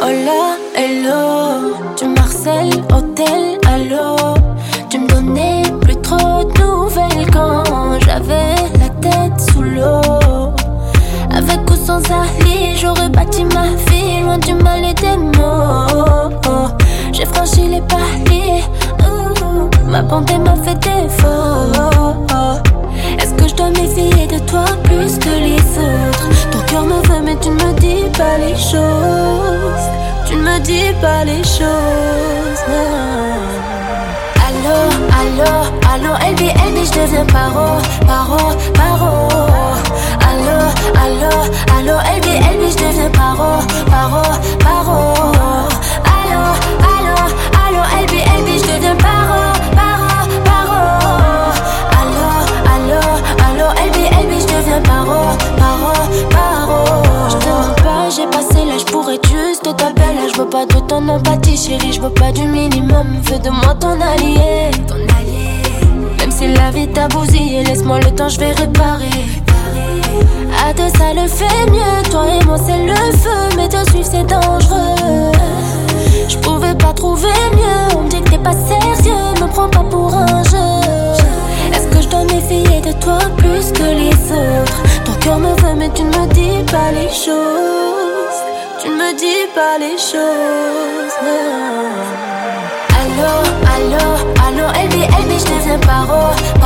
Hola, hello, tu m'harcèles, hôtel, allô. Tu me donnais plus trop de nouvelles quand j'avais la tête sous l'eau. Avec ou sans Ali, j'aurais bâti ma vie loin du mal et des mots. J'ai franchi les paliers, ma bonté m'a fait défaut. Est-ce que je dois méfier de toi plus que les autres? Ton cœur me veut mais tu ne me dis pas les choses. Tu ne me dis pas les choses. Allô, allô, allô, LB, LB, je deviens paro, paro, paro. Allô, allô, allô, LB, LB, je deviens paro, paro, paro. Allô, allô, allô, LB, LB, je deviens paro, paro, paro. Allô, allô, allô, LB, LB, je deviens paro, paro, paro. Je te mens pas, j'ai passé l'âge pour être juste ta belle. Je veux pas de ton empathie, chérie, je veux pas du minimum. Fais de moi ton allié, ton allié. Même si la vie t'a bousillé, laisse-moi le temps, je vais réparer. À deux ça le fait mieux, toi et moi c'est le feu. Mais te suivre c'est dangereux. Je pouvais pas trouver mieux, on me dit que t'es pas sérieux. Me prends pas pour un jeu. Est-ce que je dois méfier de toi plus que les autres? Ton cœur me veut mais tu ne me dis pas les choses. Tu ne me dis pas les choses, non. Allô, allô, allô, LB, LB, je deviens paro,